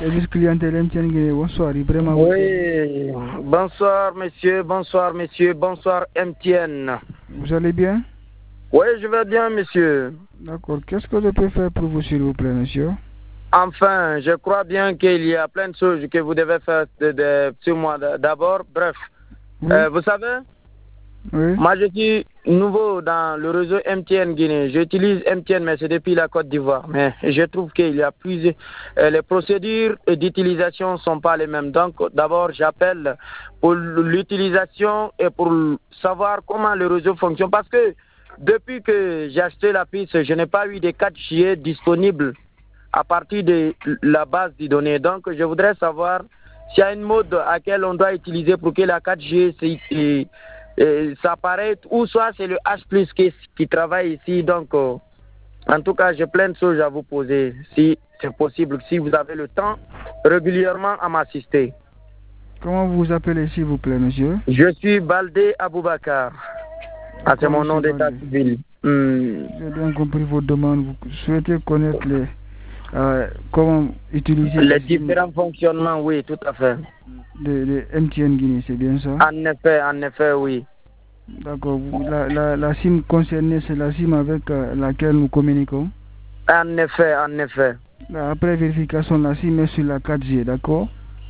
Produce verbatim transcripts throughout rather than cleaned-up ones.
Service clientèle M T N Guinée, bonsoir. Ibrahima. Oui, bonsoir monsieur, bonsoir monsieur, bonsoir M T N. Vous allez bien? Oui, je vais bien monsieur. D'accord, qu'est-ce que je peux faire pour vous s'il vous plaît monsieur? Enfin, je crois bien qu'il y a plein de choses que vous devez faire de, de, sur moi d'abord. Bref, oui. euh, vous savez, oui. moi je suis nouveau dans le réseau M T N Guinée. J'utilise M T N, mais c'est depuis la Côte d'Ivoire. Mais je trouve qu'il y a plus... Euh, les procédures d'utilisation ne sont pas les mêmes. Donc d'abord, j'appelle pour l'utilisation et pour savoir comment le réseau fonctionne. Parce que depuis que j'ai acheté la piste, je n'ai pas eu de quatre G disponibles à partir de la base de données. Donc, je voudrais savoir s'il y a une mode à laquelle on doit utiliser pour que la quatre G s'apparaisse, ou soit c'est le H plus qui, qui travaille ici. Donc, euh, en tout cas, j'ai plein de choses à vous poser, si c'est possible, si vous avez le temps, régulièrement à m'assister. Comment vous vous appelez, s'il vous plaît, monsieur? Je suis Baldé Aboubakar. Ah, c'est mon nom d'état civil. Hmm. J'ai bien compris vos demandes. Vous souhaitez connaître les... Euh, comment utiliser les différents fonctionnements, oui, tout à fait. De, de M T N Guinée, c'est bien ça? En effet, en effet, oui. D'accord. La, la, la SIM concernée, c'est la SIM avec euh, laquelle nous communiquons? En effet, en effet. Après vérification, la SIM est sur la quatre G, d'accord?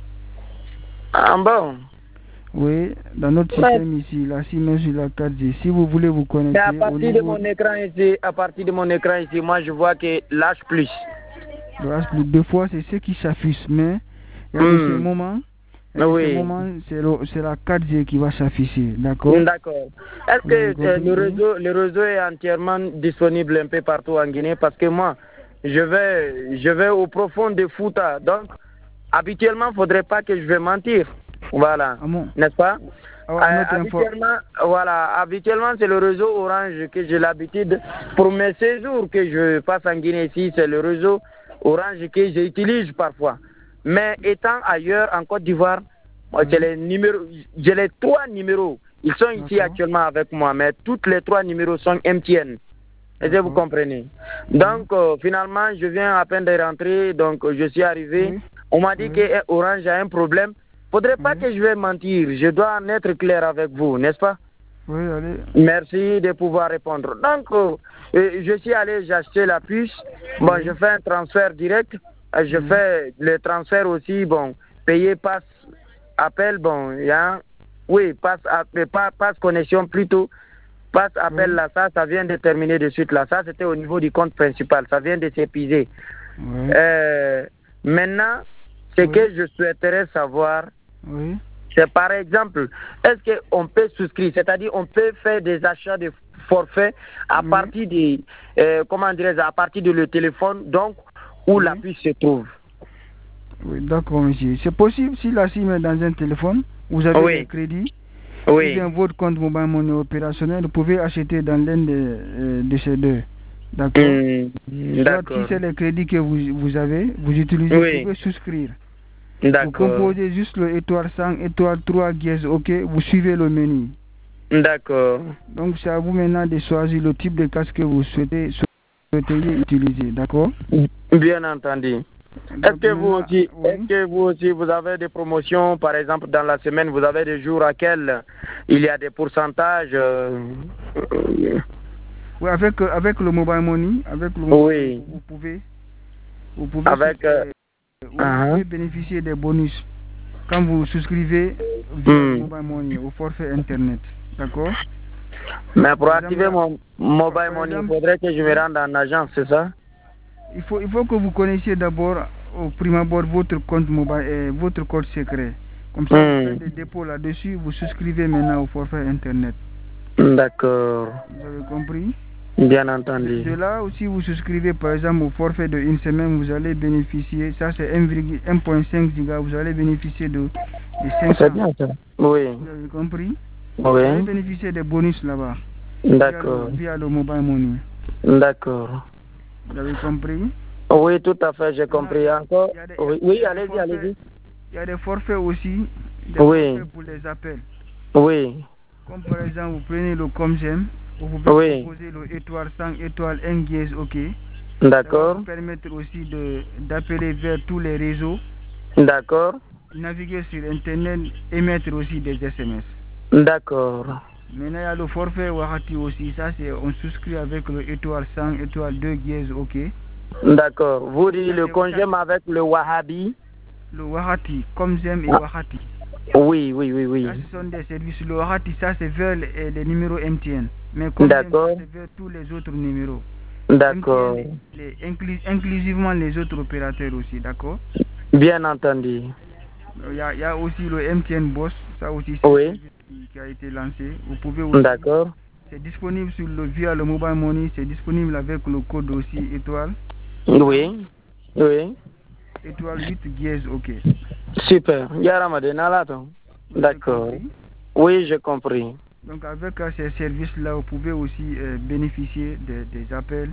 Ah bon? Oui, dans notre système ouais. Ici, la SIM est sur la quatre G. Si vous voulez vous connecter... Mais à partir niveau... de mon écran ici, à partir de mon écran ici, moi je vois que l'H plus. L'H plus, deux fois, c'est ce qui s'affiche, mais il y a mm. ce moment... Oui. C'est la quatre G qui va s'afficher, d'accord? D'accord. Est-ce que euh, le, réseau, le réseau est entièrement disponible un peu partout en Guinée? Parce que moi, je vais, je vais au profond de Fouta. Donc, habituellement, il ne faudrait pas que je vais mentir. Voilà. Ah bon? N'est-ce pas? Ah ouais, euh, habituellement, voilà. Habituellement, c'est le réseau Orange que j'ai l'habitude. Pour mes séjours que je passe en Guinée ici, c'est le réseau Orange que j'utilise parfois. Mais étant ailleurs, en Côte d'Ivoire, mmh. j'ai les numéros, j'ai les trois numéros. Ils sont ici actuellement avec moi, mais tous les trois numéros sont M T N. Est-ce que vous comprenez? Donc, euh, finalement, je viens à peine de rentrer, donc je suis arrivé. Mmh. On m'a dit mmh. que Orange a un problème. Faudrait pas mmh. que je vais mentir. Je dois en être clair avec vous, n'est-ce pas? Oui, allez. Merci de pouvoir répondre. Donc, euh, je suis allé, j'ai acheté la puce. Bon, je fais un transfert direct. Je mmh. fais le transfert aussi, bon, payer passe appel, bon, il y a, oui, passe, passe, passe connexion plutôt, passe appel mmh. là, ça, ça vient de terminer de suite là, ça c'était au niveau du compte principal, ça vient de s'épuiser. Mmh. Euh, maintenant, ce mmh. que je souhaiterais savoir, mmh. c'est par exemple, est-ce qu'on peut souscrire, c'est-à-dire on peut faire des achats de forfait à mmh. partir de, euh, comment dirais-je, à partir de le téléphone, donc, où oui. la puce se trouve. Oui, d'accord, monsieur. C'est possible si la SIM est dans un téléphone, vous avez oui. un crédit, oui. ou bien votre compte mobile money opérationnel, vous pouvez acheter dans l'un de, euh, de ces deux. D'accord mmh, Soit si c'est le crédit que vous, vous avez, vous utilisez, oui. vous pouvez souscrire. Vous composez juste le étoile cent, étoile trois, dièse, ok, vous suivez le menu. D'accord. Donc c'est à vous maintenant de choisir le type de casque que vous souhaitez, souhaitez utiliser, d'accord? Bien entendu. Est-ce que vous aussi, oui. est-ce que vous aussi, vous avez des promotions, par exemple, dans la semaine, vous avez des jours à quels il y a des pourcentages euh... Oui, avec, avec le mobile money, avec le oui. vous pouvez, vous pouvez, avec, euh... vous uh-huh. pouvez bénéficier des bonus quand vous souscrivez via mm. mobile money au forfait internet, d'accord? Mais pour activer mon mobile money, il faudrait que je me rende en agence, c'est ça? Il faut, il faut que vous connaissiez d'abord, au prime abord, votre compte mobile et votre code secret. Comme ça, mmh. vous faites des dépôts là-dessus, vous souscrivez maintenant au forfait Internet. D'accord. Vous avez compris? Bien entendu. De, de là aussi, vous souscrivez par exemple au forfait de une semaine, vous allez bénéficier, ça c'est un virgule cinq giga, vous allez bénéficier de, de cinq cents. C'est bien ça. Oui. Vous avez compris? Oui. Vous allez bénéficier des bonus là-bas. D'accord. Via, via le mobile money. D'accord. Vous avez compris? Oui, tout à fait, j'ai compris. Encore des, Oui, oui allez-y, allez-y. Il y a des forfaits aussi, des oui. forfaits pour les appels. Oui. Comme par exemple, vous prenez le Comgem, vous pouvez oui. composer le étoile cent, étoile un dièse, ok. D'accord. Ça va vous permettre aussi d'appeler vers tous les réseaux D'accord. Naviguer sur Internet, émettre aussi des S M S. D'accord. Maintenant, il y a le forfait Wahati aussi. Ça, c'est on souscrit avec le étoile cent, étoile deux dièse, ok. D'accord. Vous dites le congème avec le Wahabi. Le Wahati, comme j'aime et ah. Wahati. Oui, oui, oui, oui. Ça, ce sont des services. Le Wahati, ça, c'est vers les, les numéros M T N. Mais comme d'accord. Ça, c'est vers tous les autres numéros. D'accord. M T N, les, inclus, inclusivement les autres opérateurs aussi, d'accord. Bien entendu. Il y, a, il y a aussi le M T N Boss, ça aussi, c'est oui. qui, qui a été lancé. Vous pouvez aussi. D'accord. C'est disponible sur le, via le mobile money, c'est disponible avec le code aussi étoile. Oui, oui. Étoile huit dièse, ok. Super. D'accord. Oui, j'ai compris. Donc avec euh, ces services-là, vous pouvez aussi euh, bénéficier de, des appels.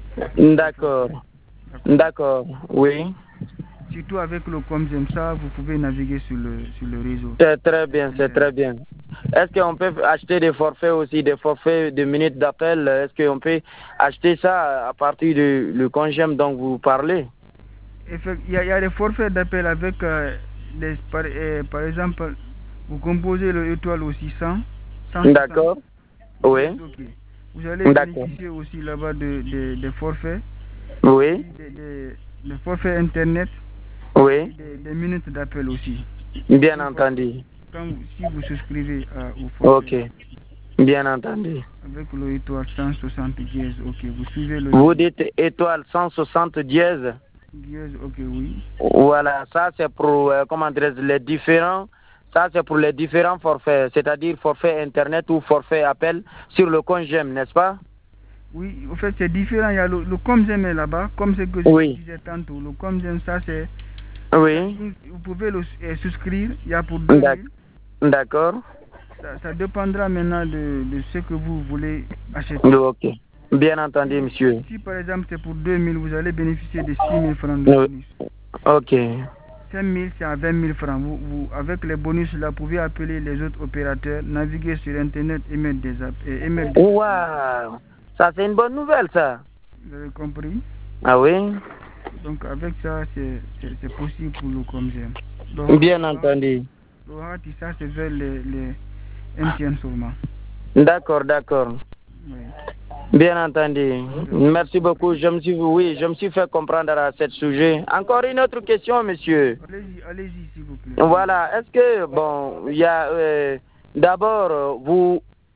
D'accord. D'accord, oui. Surtout avec le Comzem, ça, vous pouvez naviguer sur le, sur le réseau. C'est très bien, c'est très bien. Est-ce qu'on peut acheter des forfaits aussi, des forfaits de minutes d'appel? Est-ce qu'on peut acheter ça à partir du le Comzem dont vous parlez? Il y, y a des forfaits d'appel avec, euh, les, par, euh, par exemple, vous composez le étoile au six cents. D'accord. Oui. Okay. Vous allez bénéficier aussi là-bas de, de, de forfaits. Oui. Des de, de forfaits Internet. Oui. Des, des minutes d'appel aussi. Bien Donc, entendu. Quand, si vous souscrivez à, au forfait. Ok. Bien entendu. Avec le étoile cent soixante dièse, ok. Vous suivez le. Vous dites étoile cent soixante dièse. Dièse, ok, oui. Voilà, ça c'est pour, euh, comment dire, les différents. Ça, c'est pour les différents forfaits, c'est-à-dire forfait Internet ou forfait appel sur le Comzem, n'est-ce pas? Oui, en fait, c'est différent. Il y a le, le Comzem est là-bas, comme ce que je oui. disais tantôt. Le Comzem, ça, c'est. Oui. Vous pouvez le euh, souscrire, il y a pour deux mille. D'accord. Ça, ça dépendra maintenant de, de ce que vous voulez acheter. Ok. Bien entendu, si, monsieur. Si, par exemple, c'est pour deux mille, vous allez bénéficier de six mille francs de bonus. Ok. cinq mille, c'est à vingt mille francs. Vous, vous, avec les bonus, là, vous pouvez appeler les autres opérateurs, naviguer sur Internet et mettre des apps. Et mettre des... Wow. Ça, c'est une bonne nouvelle, ça. Vous avez compris? Ah oui? Donc, avec ça, c'est possible pour le Comzem. Bien entendu. Le Wahati, ça, c'est vers les, les M T N seulement. D'accord, d'accord. Oui. Bien entendu. Merci beaucoup. Je me suis, oui, je me suis fait comprendre à ce sujet. Encore une autre question, monsieur. Allez-y, allez-y, s'il vous plaît. Voilà. Est-ce que, bon, il y a, euh, d'abord, vous,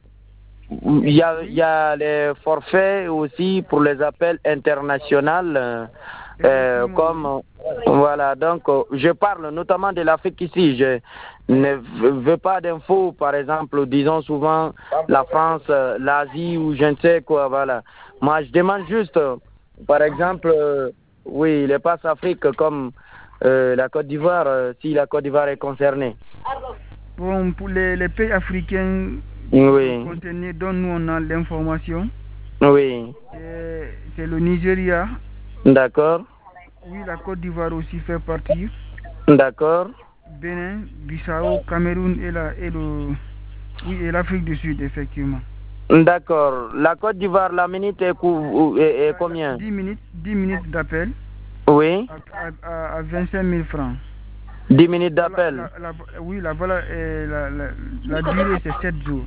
il y a, y a les forfaits aussi pour les appels internationaux, euh, comme, voilà. Donc, je parle notamment de l'Afrique ici. Je ne veux pas d'infos, par exemple, disons souvent la France, l'Asie ou je ne sais quoi, voilà. Moi, je demande juste, par exemple, euh, oui, les passes Afrique comme euh, la Côte d'Ivoire, euh, si la Côte d'Ivoire est concernée. Bon, pour les, les pays africains, oui. contenus dont nous on a l'information, oui. c'est le Nigeria. D'accord. Oui, la Côte d'Ivoire aussi fait partie. D'accord. Bénin, Bissau, Cameroun et la et le oui et l'Afrique du Sud effectivement. D'accord. La Côte d'Ivoire, la minute est, est, est combien? dix minutes, dix minutes d'appel. Oui. À, à, à vingt-cinq mille francs. dix minutes d'appel. Oui, la voilà la, la, la durée c'est sept jours.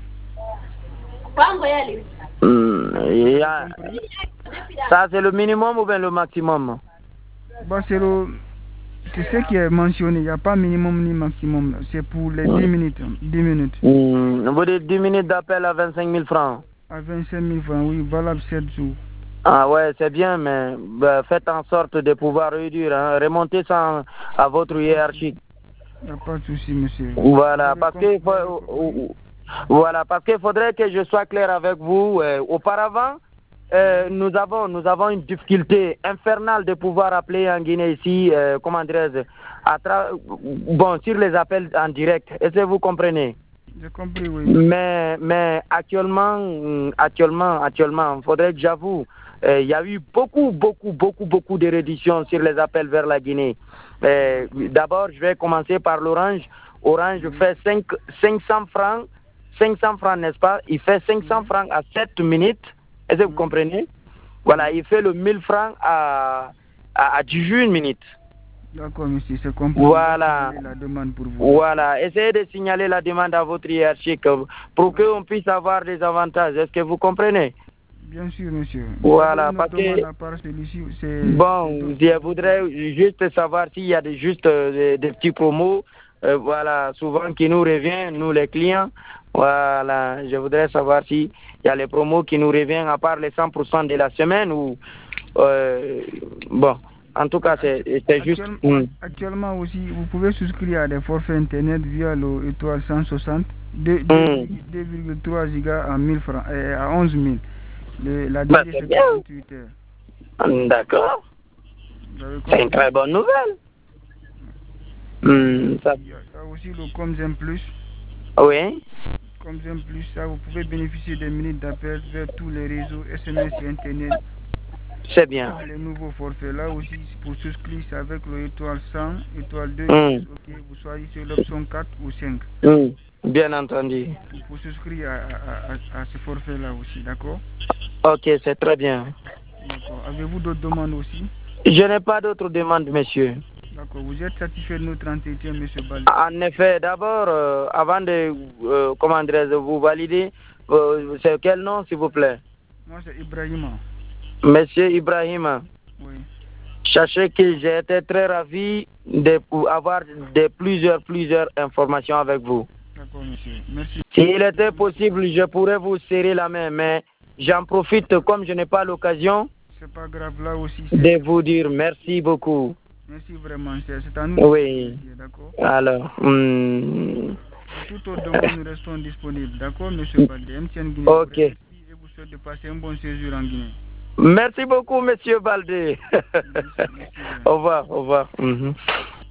Mmh, a... Ça c'est le minimum ou bien le maximum? Bah, c'est le c'est ce qui est mentionné, il n'y a pas minimum ni maximum, c'est pour les dix minutes. dix minutes. Mmh. Vous dites dix minutes d'appel à vingt-cinq mille francs? À vingt-cinq mille francs, oui, valable sept jours. Ah ouais, c'est bien, mais bah, faites en sorte de pouvoir réduire, hein. Remontez ça à votre hiérarchie. Il n'y a pas de souci, monsieur. Voilà, parce que faut, voilà, parce qu'il faudrait que je sois clair avec vous. Euh, auparavant, euh, nous avons nous avons une difficulté infernale de pouvoir appeler en Guinée ici, euh, comment dirais-je, bon, sur les appels en direct. Est-ce que vous comprenez? J'ai compris, oui. Mais mais actuellement, actuellement, actuellement, il faudrait que j'avoue, il euh, y a eu beaucoup, beaucoup, beaucoup, beaucoup de réductions sur les appels vers la Guinée. Euh, D'abord, je vais commencer par l'Orange. Orange fait cinq cents francs. cinq cents francs, n'est-ce pas? Il fait cinq cents francs à sept minutes. Est-ce que vous comprenez? Voilà, il fait le mille francs à, à, à dix-huit minutes. D'accord, monsieur, c'est compris. Voilà. La demande pour vous. Voilà, essayez de signaler la demande à votre hiérarchique pour qu'on puisse avoir des avantages. Est-ce que vous comprenez? Bien sûr, monsieur. Voilà, parce que... Bon, je voudrais juste savoir s'il y a des, juste des, des petits promos, euh, voilà, souvent qui nous reviennent, nous les clients. Voilà, je voudrais savoir s'il y a les promos qui nous reviennent à part les cent pour cent de la semaine ou... Euh, bon, en tout cas, c'est juste... Actuellement, actuellement aussi, vous pouvez souscrire à des forfaits Internet via le étoile cent soixante, deux virgule trois gigas à mille francs, euh, à onze mille. Le, la bah, c'est bien. D'accord. C'est une très bonne nouvelle. Mmh, ça... Il y a ça aussi le Comzen Plus. Oui. Comzen Plus, ça vous pouvez bénéficier des minutes d'appel vers tous les réseaux S M S et Internet. C'est bien. Les nouveaux forfaits là aussi pour souscrire avec le étoile cent, étoile deux, mmh. ok, vous choisissez l'option quatre ou cinq. Mmh. Bien entendu. Pour, pour souscrire à, à, à, à ce forfait là aussi, d'accord? Ok, c'est très bien. D'accord. Avez-vous d'autres demandes aussi? Je n'ai pas d'autres demandes, monsieur. D'accord. Vous êtes satisfait de notre entretien, monsieur Balde? En effet, d'abord, euh, avant de, euh, comment dirais-je, vous valider, euh, c'est quel nom, s'il vous plaît? Moi, c'est Ibrahima. Monsieur Ibrahima. Oui. Sachez que j'ai été très ravi d'avoir de, de plusieurs, plusieurs informations avec vous. D'accord, monsieur. Merci. S'il était possible, je pourrais vous serrer la main, mais j'en profite, comme je n'ai pas l'occasion, c'est pas grave, là aussi, de vous dire merci beaucoup. Merci vraiment, c'est à nous. Oui. D'accord. Alors, hmm... toute autre demande, nous restons disponibles. D'accord, monsieur Balde? M T N Guinée. Ok. Et vous souhaite de passer un bon séjour en Guinée. Merci beaucoup, monsieur Balde. Au revoir, au revoir. Mm-hmm.